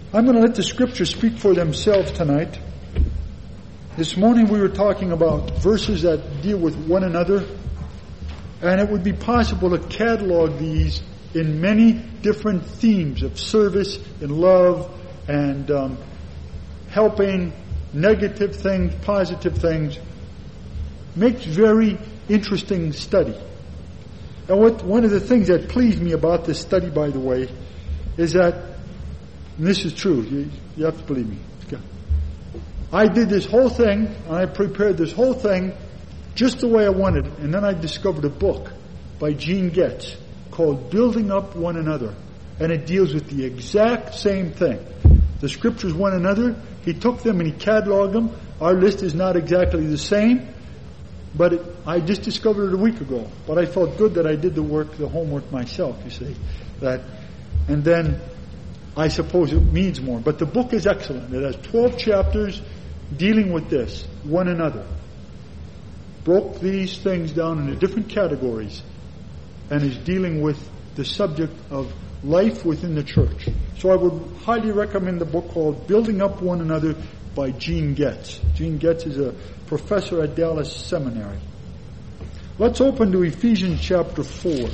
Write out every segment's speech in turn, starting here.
I'm going to let the scriptures speak for themselves tonight. This morning we were talking about verses that deal with one another, and it would be possible to catalog these in many different themes of service and love and helping, negative things, positive things. Makes very interesting study. And one of the things that pleased me about this study, by the way, is that, and this is true, you have to believe me. I did this whole thing, and I prepared this whole thing just the way I wanted it. And then I discovered a book by Gene Getz called Building Up One Another. And it deals with the exact same thing. The scriptures one another. He took them and he cataloged them. Our list is not exactly the same, but I just discovered it a week ago. But I felt good that I did the homework myself, you see. And then I suppose it means more. But the book is excellent. It has 12 chapters dealing with this, one another. Broke these things down into different categories and is dealing with the subject of life within the church. So I would highly recommend the book called Building Up One Another by Gene Getz. Gene Getz is a professor at Dallas Seminary. Let's open to Ephesians chapter 4.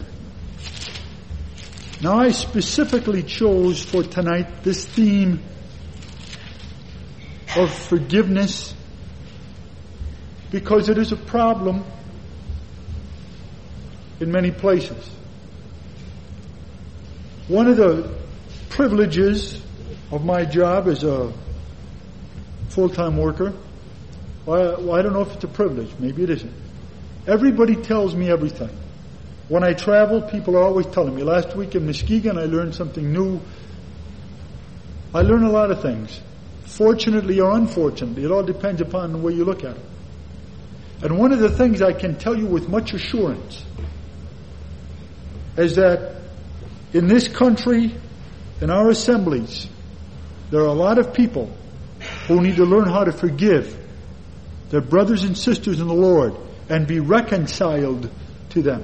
Now I specifically chose for tonight this theme of forgiveness because it is a problem in many places. One of the privileges of my job as a full-time worker, well, I don't know if it's a privilege, maybe it isn't. Everybody tells me everything. When I travel, people are always telling me. Last week in Muskegon, I learned something new. I learn a lot of things. Fortunately or unfortunately, it all depends upon the way you look at it. And one of the things I can tell you with much assurance is that in this country, in our assemblies, there are a lot of people who need to learn how to forgive their brothers and sisters in the Lord and be reconciled to them.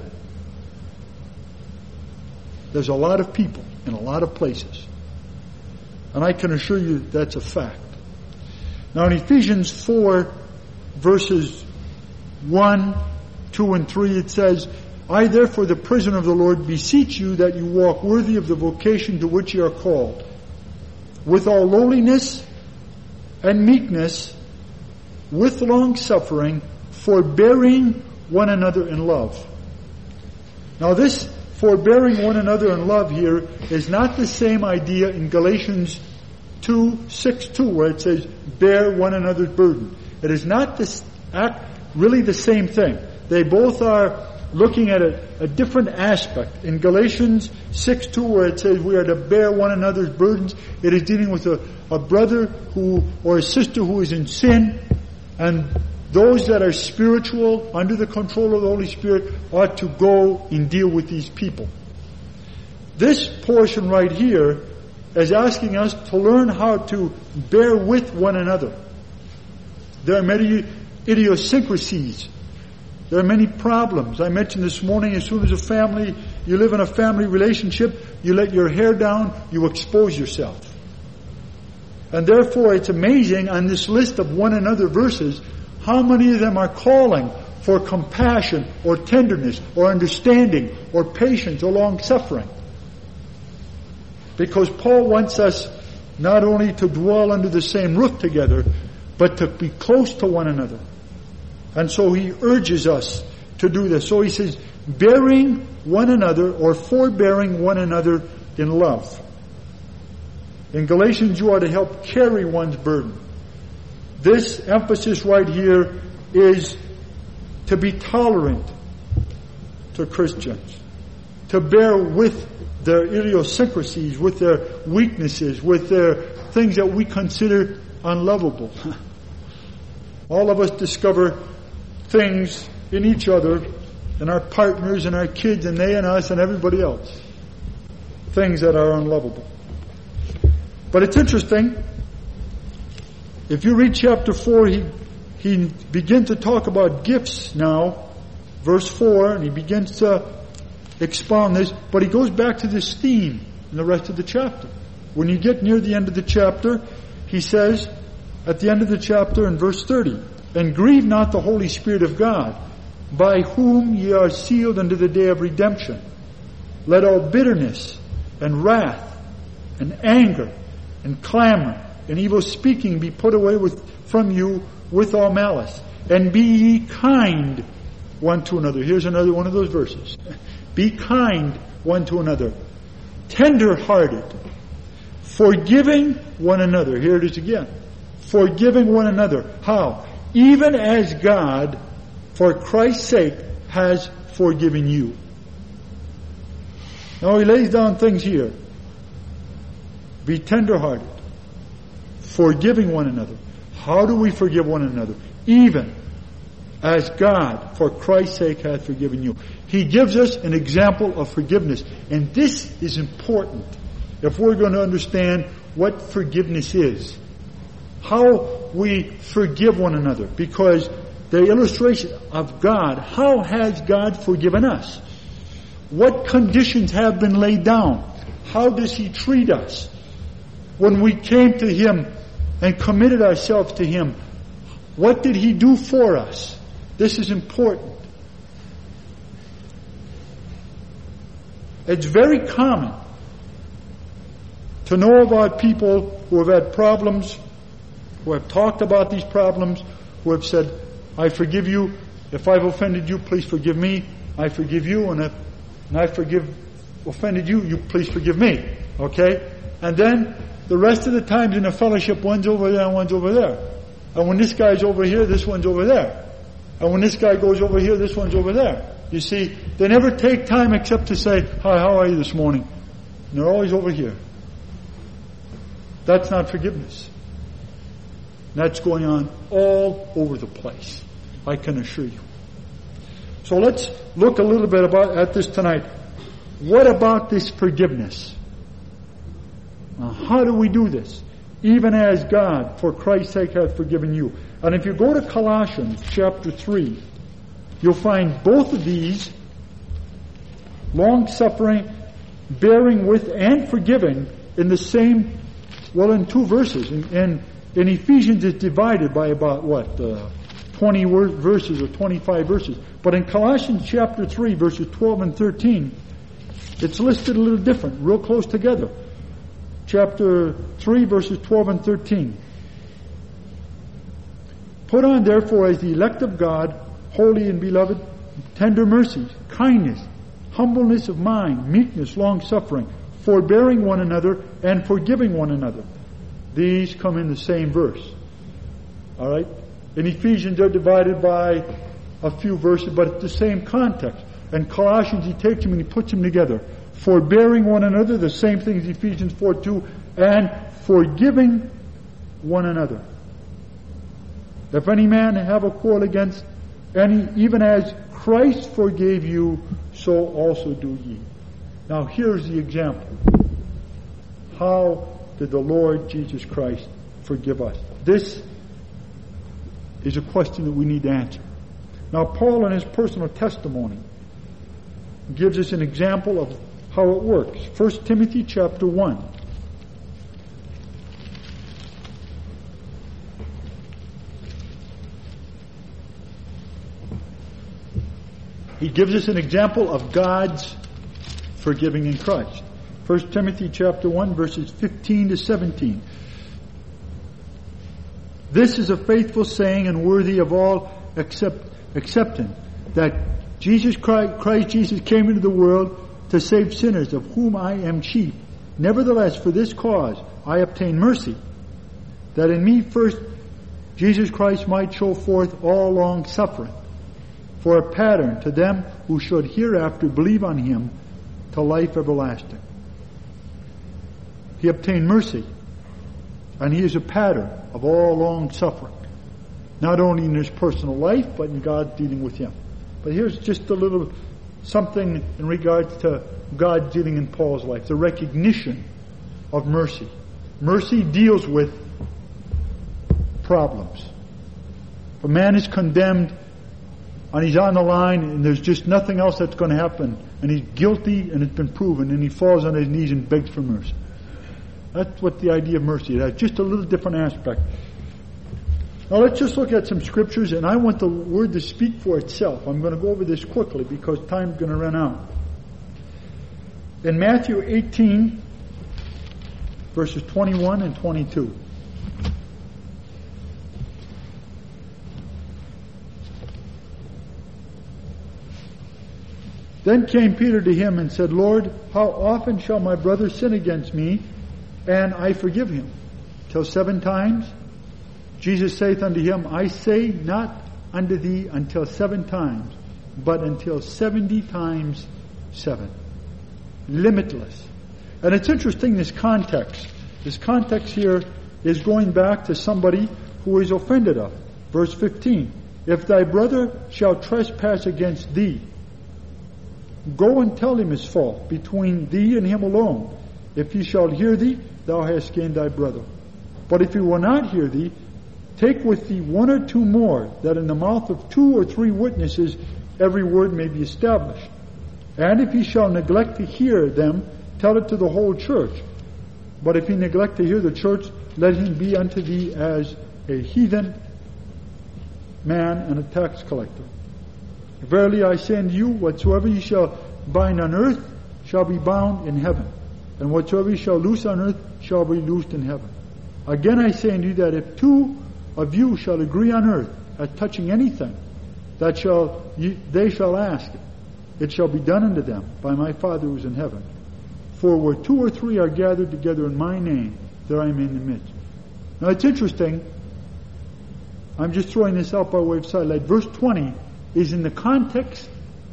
There's a lot of people in a lot of places. And I can assure you that's a fact. Now in Ephesians 4, verses 1, 2, and 3, it says, I therefore, the prisoner of the Lord, beseech you that you walk worthy of the vocation to which you are called, with all lowliness and meekness, with long suffering, forbearing one another in love. Now this forbearing one another in love here is not the same idea in Galatians 2:6-2, where it says, bear one another's burden. It is not really the same thing. They both are looking at a different aspect. In Galatians 6:2, where it says we are to bear one another's burdens, it is dealing with a brother or a sister who is in sin, and those that are spiritual, under the control of the Holy Spirit, ought to go and deal with these people. This portion right here is asking us to learn how to bear with one another. There are many idiosyncrasies. There are many problems. I mentioned this morning, as soon as you live in a family relationship, you let your hair down, you expose yourself. And therefore it's amazing on this list of one another verses, how many of them are calling for compassion or tenderness or understanding or patience or long suffering. Because Paul wants us not only to dwell under the same roof together, but to be close to one another. And so he urges us to do this. So he says, bearing one another or forbearing one another in love. In Galatians, you are to help carry one's burden. This emphasis right here is to be tolerant to Christians, to bear with their idiosyncrasies, with their weaknesses, with their things that we consider unlovable. All of us discover things in each other, in our partners, and our kids, and they and us, and everybody else. Things that are unlovable. But it's interesting. If you read chapter 4, he begins to talk about gifts now, verse 4, and he begins to expound this, but he goes back to this theme in the rest of the chapter. when you get near the end of the chapter, he says, at the end of the chapter in verse 30, and grieve not the Holy Spirit of God, by whom ye are sealed unto the day of redemption. Let all bitterness and wrath and anger and clamor and evil speaking be put away from you with all malice. And be ye kind one to another. Here's another one of those verses. Be kind one to another, tender-hearted, forgiving one another. Here it is again. Forgiving one another. How? Even as God, for Christ's sake, has forgiven you. Now he lays down things here. Be tender-hearted, forgiving one another. How do we forgive one another? Even as God, for Christ's sake, hath forgiven you. He gives us an example of forgiveness. And this is important if we're going to understand what forgiveness is. How we forgive one another. Because the illustration of God, how has God forgiven us? What conditions have been laid down? How does He treat us? When we came to Him and committed ourselves to Him, what did He do for us? This is important. It's very common to know about people who have had problems, who have talked about these problems, who have said, I forgive you. If I've offended you, please forgive me. I forgive you. And if I offended you, you please forgive me. Okay? And then the rest of the times in the fellowship, one's over there and one's over there. And when this guy's over here, this one's over there. And when this guy goes over here, this one's over there. You see, they never take time except to say, hi, how are you this morning? And they're always over here. That's not forgiveness. That's going on all over the place, I can assure you. So let's look a little bit at this tonight. What about this forgiveness? Now, how do we do this? Even as God, for Christ's sake, hath forgiven you. And if you go to Colossians chapter 3, you'll find both of these, long-suffering, bearing with, and forgiving, in the same, in 2 verses. In Ephesians, it's divided by about, 20 verses or 25 verses. But in Colossians chapter 3, verses 12 and 13, it's listed a little different, real close together. Chapter 3, verses 12 and 13. Put on, therefore, as the elect of God, holy and beloved, tender mercies, kindness, humbleness of mind, meekness, long-suffering, forbearing one another, and forgiving one another. These come in the same verse. All right? In Ephesians, they're divided by a few verses, but it's the same context. And Colossians, he takes them and he puts them together. Forbearing one another, the same thing as Ephesians 4:2, and forgiving one another. If any man have a quarrel against any, even as Christ forgave you, so also do ye. Now here's the example. How did the Lord Jesus Christ forgive us? This is a question that we need to answer. Now Paul, in his personal testimony, gives us an example of how it works. 1 Timothy chapter 1. He gives us an example of God's forgiving in Christ. 1 Timothy chapter 1, verses 15 to 17. This is a faithful saying and worthy of all acceptance, that Christ Jesus came into the world to save sinners, of whom I am chief. Nevertheless, for this cause I obtain mercy, that in me first Jesus Christ might show forth all long suffering, for a pattern to them who should hereafter believe on him to life everlasting. He obtained mercy, and he is a pattern of all long suffering, not only in his personal life, but in God dealing with him. But here's just a little something in regards to God dealing in Paul's life, the recognition of mercy. Mercy deals with problems. If a man is condemned and he's on the line and there's just nothing else that's going to happen, and he's guilty and it's been proven, and he falls on his knees and begs for mercy. That's what the idea of mercy is. Just a little different aspect. Now let's just look at some scriptures, and I want the word to speak for itself. I'm going to go over this quickly because time's going to run out. In Matthew 18, verses 21 and 22. Then came Peter to him and said, Lord, how often shall my brother sin against me, and I forgive him? Till 7 times? Jesus saith unto him, I say not unto thee until 7 times, but until 70 times 7. Limitless. And it's interesting, this context. This context here is going back to somebody who is offended of. Verse 15. If thy brother shall trespass against thee, go and tell him his fault between thee and him alone. If he shall hear thee, thou hast gained thy brother. But if he will not hear thee, take with thee 1 or 2 more, that in the mouth of 2 or 3 witnesses every word may be established. And if he shall neglect to hear them, tell it to the whole church. But if he neglect to hear the church, let him be unto thee as a heathen man and a tax collector. Verily I say unto you, whatsoever ye shall bind on earth shall be bound in heaven, and whatsoever ye shall loose on earth shall be loosed in heaven. Again I say unto you that if 2 of you shall agree on earth as touching anything that they shall ask, it shall be done unto them by my Father who is in heaven. For where 2 or 3 are gathered together in my name, there I am in the midst. Now it's interesting. I'm just throwing this out by way of sidelight. Verse 20 is in the context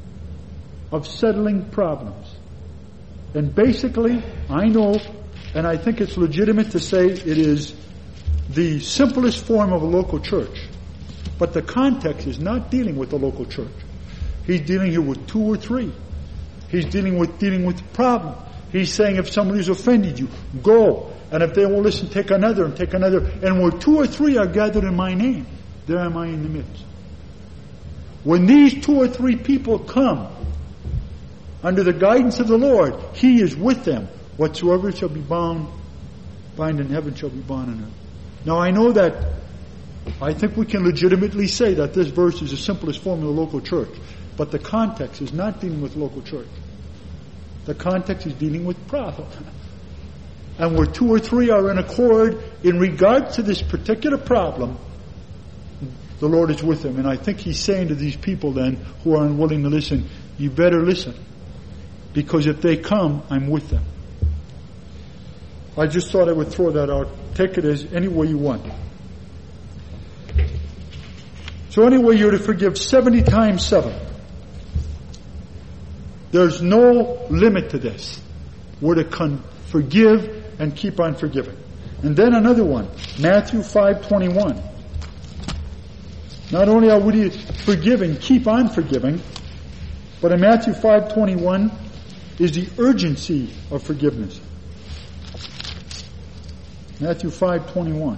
of settling problems. And basically, I know, and I think it's legitimate to say it is the simplest form of a local church. But the context is not dealing with the local church. He's dealing here with 2 or 3. He's dealing with the problem. He's saying if somebody's offended you, go. And if they won't listen, take another and take another. And where 2 or 3 are gathered in my name, there am I in the midst. When these 2 or 3 people come under the guidance of the Lord, He is with them. Whatsoever shall be bind in heaven shall be bound on earth. Now I know that I think we can legitimately say that this verse is the simplest form of the local church. But the context is not dealing with local church. The context is dealing with problem. And where 2 or 3 are in accord in regards to this particular problem, the Lord is with them. And I think He's saying to these people then who are unwilling to listen, you better listen. Because if they come, I'm with them. I just thought I would throw that out. Take it as any way you want. So anyway, you're to forgive 70 times 7. There's no limit to this. We're to forgive and keep on forgiving. And then another one, Matthew 5:21. Not only are we to forgive and keep on forgiving, but in Matthew 5:21 is the urgency of forgiveness. Matthew 5:21.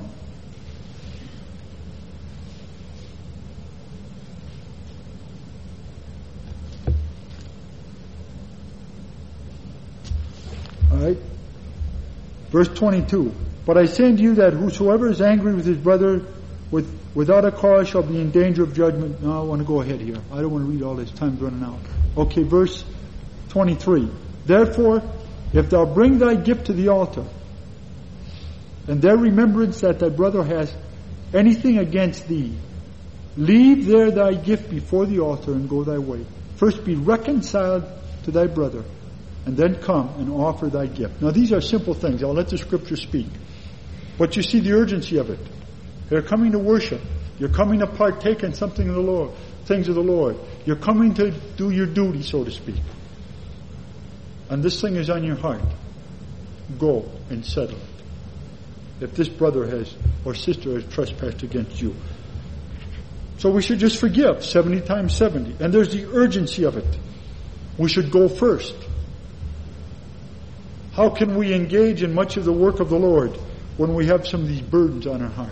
All right. Verse 22. But I say unto you that whosoever is angry with his brother without a cause shall be in danger of judgment. Now I want to go ahead here. I don't want to read all this. Time's running out. Okay, verse 23. Therefore, if thou bring thy gift to the altar, and there remembrance that thy brother has anything against thee, leave there thy gift before the altar and go thy way. First be reconciled to thy brother, and then come and offer thy gift. Now these are simple things. I'll let the Scripture speak. But you see the urgency of it. You're coming to worship. You're coming to partake in something of the Lord, things of the Lord. You're coming to do your duty, so to speak. And this thing is on your heart. Go and settle it. If this brother has or sister has trespassed against you. So we should just forgive 70 times 70. And there's the urgency of it. We should go first. How can we engage in much of the work of the Lord when we have some of these burdens on our heart?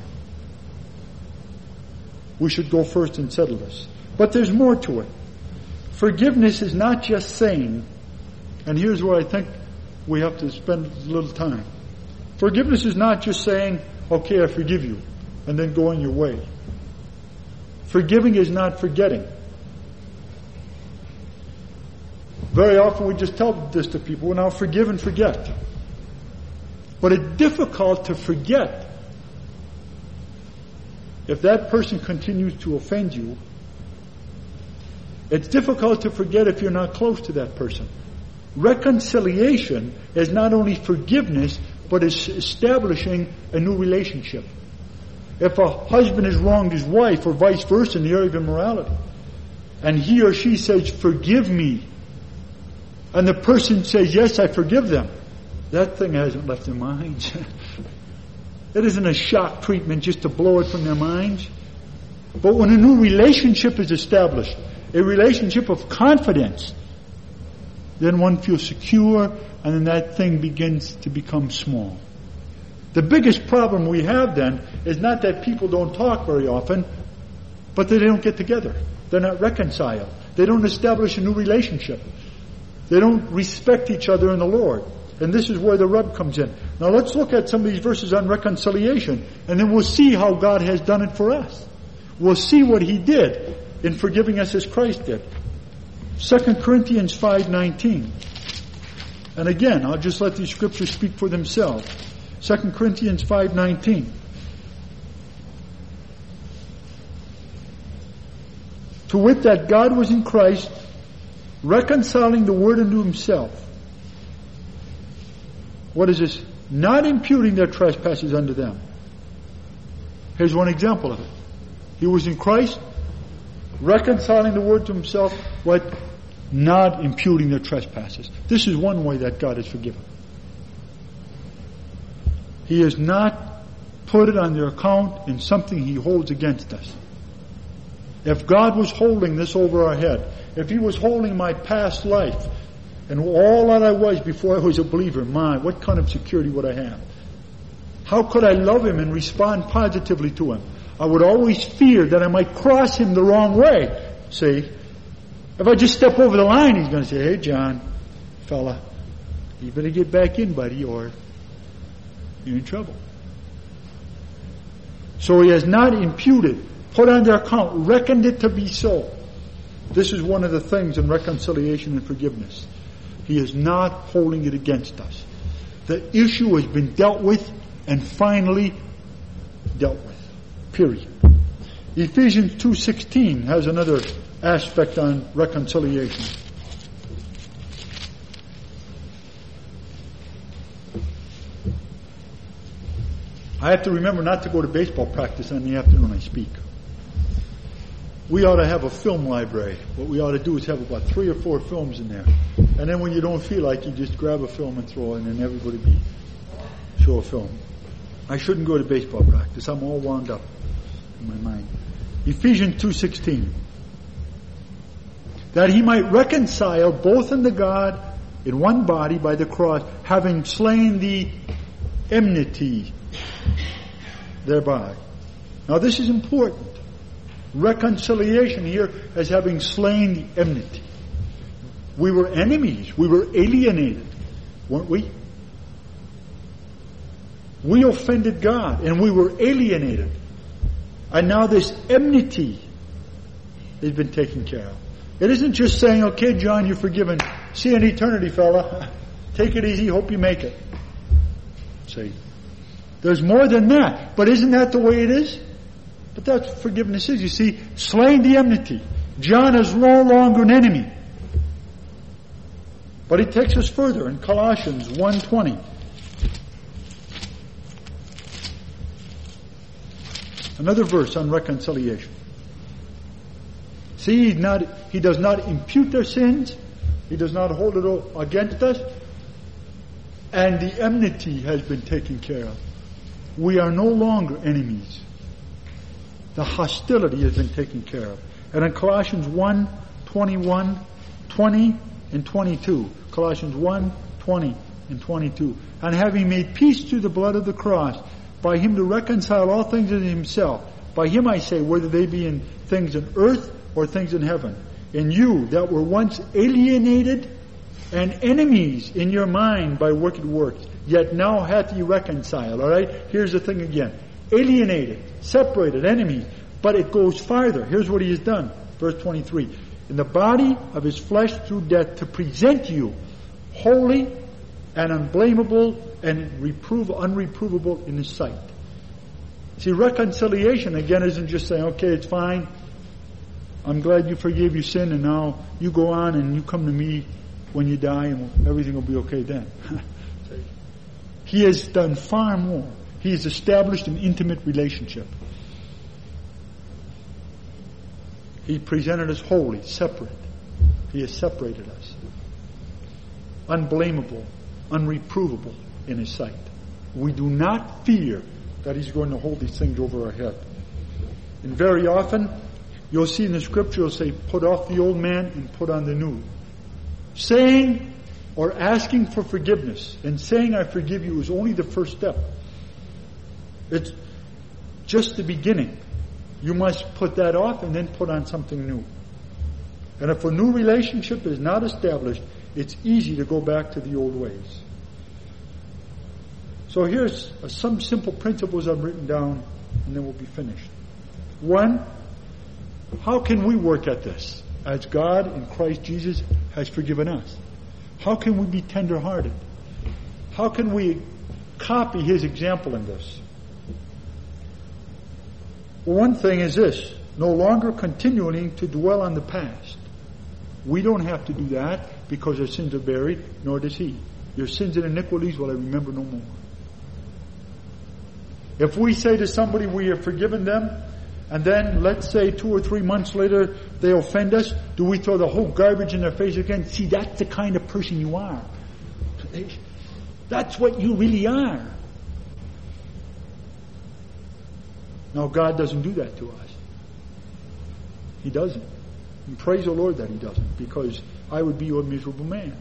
We should go first and settle this. But there's more to it. Forgiveness is not just saying, and here's where I think we have to spend a little time. Forgiveness is not just saying, okay, I forgive you, and then going your way. Forgiving is not forgetting. Very often we just tell this to people, well, now forgive and forget. But it's difficult to forget if that person continues to offend you. It's difficult to forget if you're not close to that person. Reconciliation is not only forgiveness, but it's establishing a new relationship. If a husband has wronged his wife, or vice versa in the area of immorality, and he or she says, forgive me, and the person says, yes, I forgive them, that thing hasn't left their minds. It isn't a shock treatment just to blow it from their minds. But when a new relationship is established, a relationship of confidence, then one feels secure, and then that thing begins to become small. The biggest problem we have then is not that people don't talk very often, but that they don't get together. They're not reconciled. They don't establish a new relationship. They don't respect each other in the Lord. And this is where the rub comes in. Now let's look at some of these verses on reconciliation, and then we'll see how God has done it for us. We'll see what He did in forgiving us as Christ did. 2 Corinthians 5:19. And again, I'll just let these scriptures speak for themselves. 2 Corinthians 5:19. To wit, that God was in Christ, reconciling the world unto Himself. What is this? Not imputing their trespasses unto them. Here's one example of it. He was in Christ, reconciling the world to Himself, what? Not imputing their trespasses. This is one way that God has forgiven. He has not put it on their account in something He holds against us. If God was holding this over our head, if He was holding my past life and all that I was before I was a believer, what kind of security would I have? How could I love Him and respond positively to Him? I would always fear that I might cross Him the wrong way. See, if I just step over the line, He's going to say, hey, John, fella, you better get back in, buddy, or you're in trouble. So He has not imputed, put on their account, reckoned it to be so. This is one of the things in reconciliation and forgiveness. He is not holding it against us. The issue has been dealt with and finally dealt with. Period. Ephesians 2:16 has another aspect on reconciliation. I have to remember not to go to baseball practice on the afternoon I speak. We ought to have a film library. What we ought to do is have about 3 or 4 films in there. And then when you don't feel like, you just grab a film and throw it, and then everybody show a film. I shouldn't go to baseball practice. I'm all wound up in my mind. Ephesians 2:16. That He might reconcile both unto God in one body by the cross, having slain the enmity thereby. Now this is important. Reconciliation here as having slain the enmity. We were enemies. We were alienated, weren't we? We offended God and we were alienated. And now this enmity has been taken care of. It isn't just saying, okay, John, you're forgiven. See you in eternity, fella. Take it easy. Hope you make it. See? There's more than that. But isn't that the way it is? But that's what forgiveness is. You see, slain the enmity. John is no longer an enemy. But he takes us further in Colossians 1:20. Another verse on reconciliation. See, he does not impute their sins. He does not hold it against us. And the enmity has been taken care of. We are no longer enemies. The hostility has been taken care of. And in Colossians 1:21, 20 and 22. Colossians 1:20 and 22. And having made peace through the blood of the cross, by Him to reconcile all things unto Himself. By Him I say, whether they be in things in earth or things in heaven. And you that were once alienated and enemies in your mind by wicked works, yet now hath he reconciled. All right? Here's the thing again. Alienated, separated, enemy. But it goes farther. Here's what he has done. Verse 23. In the body of his flesh through death to present you holy and unblameable and unreprovable in his sight. See, reconciliation again isn't just saying, okay, it's fine. I'm glad you forgave your sin and now you go on and you come to me when you die and everything will be okay then. He has done far more. He has established an intimate relationship. He presented us holy, separate. He has separated us. Unblameable, unreprovable in his sight. We do not fear that he's going to hold these things over our head. And very often, you'll see in the scripture, it'll say, put off the old man and put on the new. Saying or asking for forgiveness and saying I forgive you is only the first step. It's just the beginning. You must put that off and then put on something new. And if a new relationship is not established, it's easy to go back to the old ways. So here's some simple principles I've written down, and then we'll be finished. One, how can we work at this as God in Christ Jesus has forgiven us? How can we be tender-hearted? How can we copy his example in this? Well, one thing is this: no longer continuing to dwell on the past. We don't have to do that because our sins are buried, nor does he. Your sins and iniquities will I remember no more. If we say to somebody we have forgiven them, and then let's say 2 or 3 months later they offend us, do we throw the whole garbage in their face again? See, that's the kind of person you are. That's what you really are. No, God doesn't do that to us. He doesn't. And praise the Lord that he doesn't, because I would be a miserable man.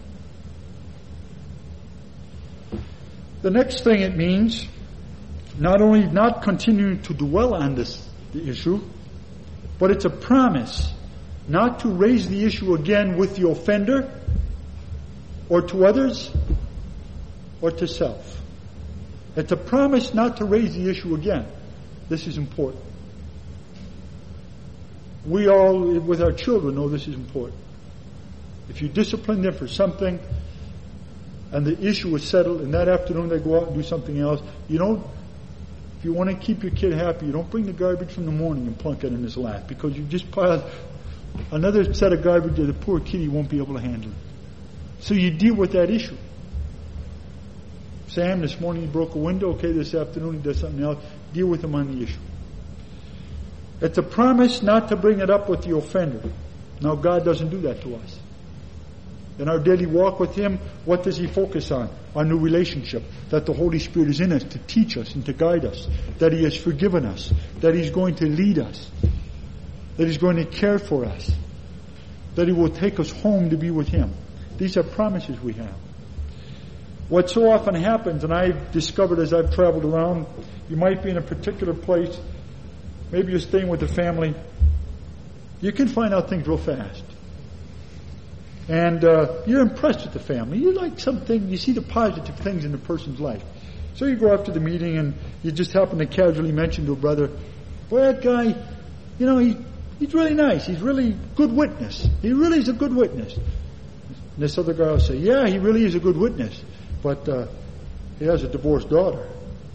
The next thing it means, not only not continuing to dwell on the issue, but it's a promise not to raise the issue again with the offender or to others or to self. It's a promise not to raise the issue again. This is important. We all, with our children, know this is important. If you discipline them for something and the issue is settled and that afternoon they go out and do something else, if you want to keep your kid happy, you don't bring the garbage from the morning and plunk it in his lap, because you just piled another set of garbage that the poor kitty won't be able to handle it. So you deal with that issue. Sam, this morning he broke a window. Okay, this afternoon he does something else. Deal with him on the issue. It's a promise not to bring it up with the offender. Now, God doesn't do that to us. In our daily walk with him, what does he focus on? Our new relationship. That the Holy Spirit is in us to teach us and to guide us. That he has forgiven us. That he's going to lead us. That he's going to care for us. That he will take us home to be with him. These are promises we have. What so often happens, and I've discovered as I've traveled around, you might be in a particular place, maybe you're staying with a family, you can find out things real fast. And you're impressed with the family. You like something, you see the positive things in the person's life. So you go after the meeting and you just happen to casually mention to a brother, boy, that guy, he's really nice. He's really good witness. He really is a good witness. And this other guy will say, yeah, he really is a good witness. But he has a divorced daughter.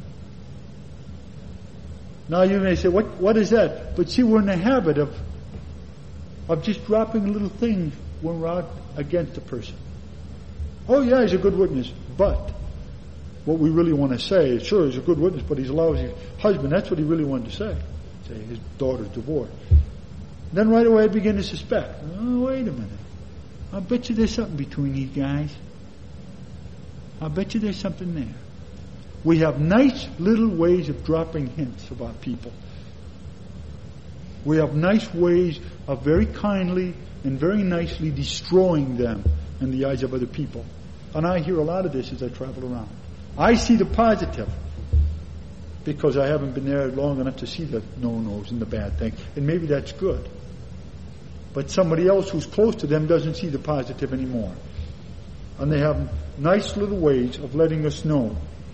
Now you may say, what is that? But see, we're in the habit of just dropping a little thing when we're out against a person. Oh yeah, he's a good witness, but what we really want to say is, sure, he's a good witness, but he's a lousy husband. That's what he really wanted to say. Say his daughter's divorced. Then right away I begin to suspect. Oh, wait a minute. I bet you there's something between these guys. I bet you there's something there. We have nice little ways of dropping hints about people. We have nice ways of very kindly and very nicely destroying them in the eyes of other people. And I hear a lot of this as I travel around. I see the positive because I haven't been there long enough to see the no-nos and the bad things. And maybe that's good. But somebody else who's close to them doesn't see the positive anymore. And they have nice little ways of letting us know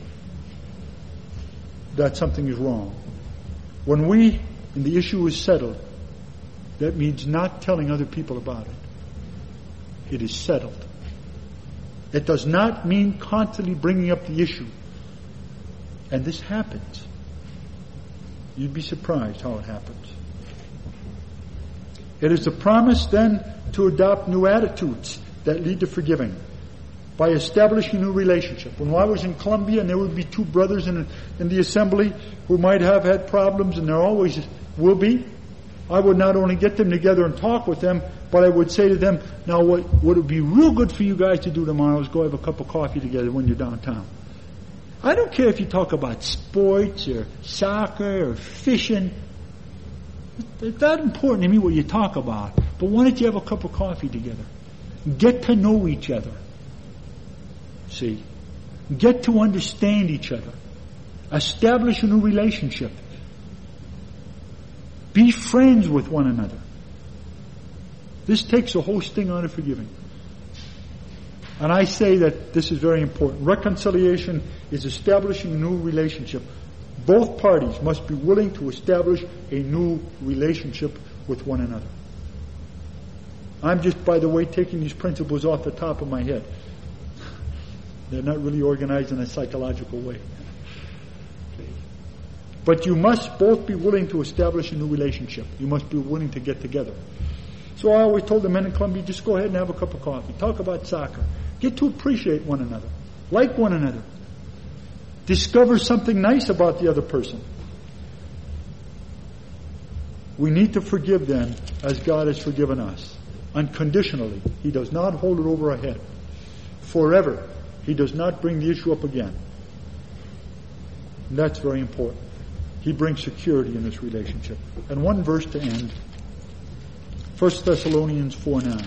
that something is wrong. When the issue is settled, that means not telling other people about it. It is settled. It does not mean constantly bringing up the issue. And this happens. You'd be surprised how it happens. It is a promise then to adopt new attitudes that lead to forgiving by establishing a new relationship. When I was in Colombia, and there would be two brothers in the assembly who might have had problems, and there always will be, I would not only get them together and talk with them, but I would say to them, now what would be real good for you guys to do tomorrow is go have a cup of coffee together when you're downtown. I don't care if you talk about sports or soccer or fishing. It's not important to me what you talk about. But why don't you have a cup of coffee together? Get to know each other. See? Get to understand each other. Establish a new relationship. Be friends with one another. This takes the whole sting out of forgiving. And I say that this is very important. Reconciliation is establishing a new relationship. Both parties must be willing to establish a new relationship with one another. I'm just, by the way, taking these principles off the top of my head. They're not really organized in a psychological way. But you must both be willing to establish a new relationship. You must be willing to get together. So I always told the men in Columbia, just go ahead and have a cup of coffee. Talk about soccer. Get to appreciate one another. Like one another. Discover something nice about the other person. We need to forgive them as God has forgiven us. Unconditionally. He does not hold it over our head. Forever. He does not bring the issue up again. And that's very important. He brings security in this relationship. And one verse to end. 1 Thessalonians 4:9.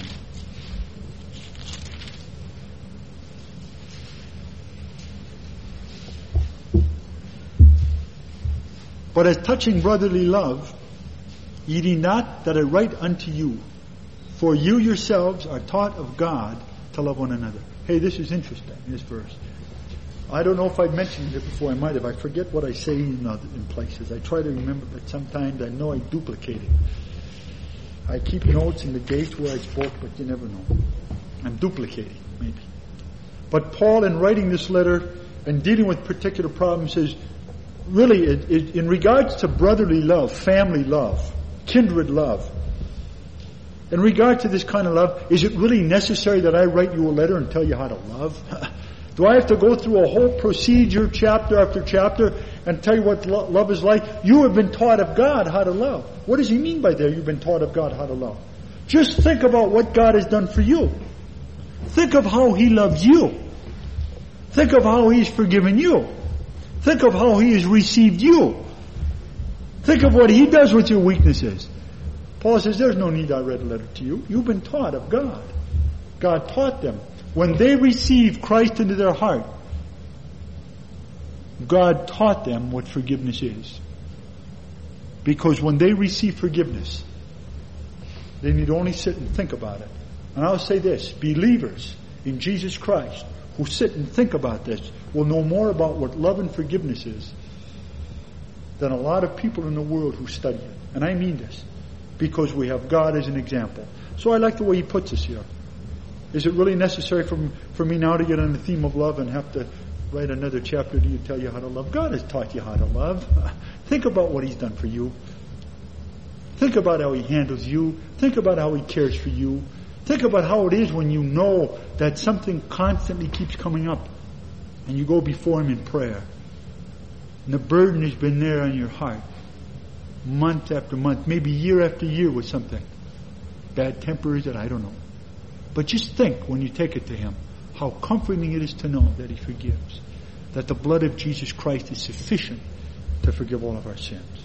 But as touching brotherly love, ye need not that I write unto you, for you yourselves are taught of God to love one another. Hey, this is interesting, this verse. I don't know if I've mentioned it before. I might have. I forget what I say in places. I try to remember, but sometimes I know I duplicate it. I keep notes in the dates where I spoke, but you never know. I'm duplicating, maybe. But Paul, in writing this letter and dealing with particular problems, says, really, in regards to brotherly love, family love, kindred love, in regard to this kind of love, is it really necessary that I write you a letter and tell you how to love? Do I have to go through a whole procedure, chapter after chapter, and tell you what love is like? You have been taught of God how to love. What does he mean by there, you've been taught of God how to love? Just think about what God has done for you. Think of how he loves you. Think of how he's forgiven you. Think of how he has received you. Think of what he does with your weaknesses. Paul says, there's no need I read a letter to you. You've been taught of God. God taught them. When they received Christ into their heart, God taught them what forgiveness is. Because when they receive forgiveness, they need only sit and think about it. And I'll say this, believers in Jesus Christ who sit and think about this will know more about what love and forgiveness is than a lot of people in the world who study it. And I mean this, because we have God as an example. So I like the way he puts us here. Is it really necessary for me now to get on the theme of love and have to write another chapter to tell you how to love? God has taught you how to love. Think about what he's done for you. Think about how he handles you. Think about how he cares for you. Think about how it is when you know that something constantly keeps coming up and you go before him in prayer. And the burden has been there on your heart. Month after month, maybe year after year with something. Bad temper is it? I don't know. But just think when you take it to him, how comforting it is to know that he forgives. That the blood of Jesus Christ is sufficient to forgive all of our sins.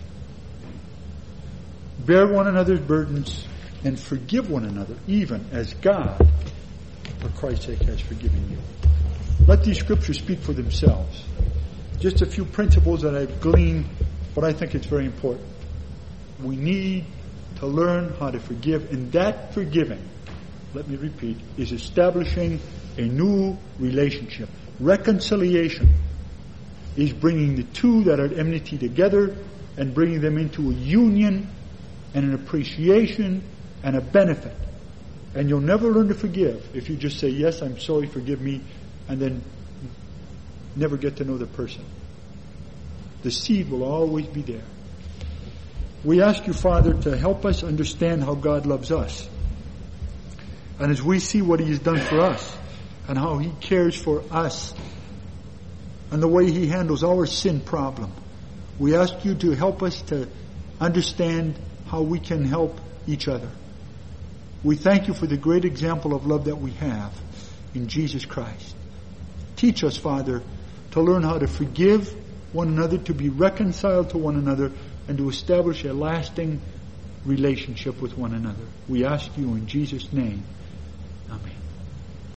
Bear one another's burdens and forgive one another, even as God, for Christ's sake, has forgiven you. Let these scriptures speak for themselves. Just a few principles that I've gleaned, but I think it's very important. We need to learn how to forgive, and that forgiving let me repeat, is establishing a new relationship. Reconciliation is bringing the two that are at enmity together and bringing them into a union and an appreciation and a benefit. And you'll never learn to forgive if you just say, yes, I'm sorry, forgive me, and then never get to know the person. The seed will always be there. We ask you, Father, to help us understand how God loves us. And as we see what He has done for us and how He cares for us and the way He handles our sin problem, we ask you to help us to understand how we can help each other. We thank you for the great example of love that we have in Jesus Christ. Teach us, Father, to learn how to forgive one another, to be reconciled to one another, and to establish a lasting relationship with one another. We ask you in Jesus' name. Amen.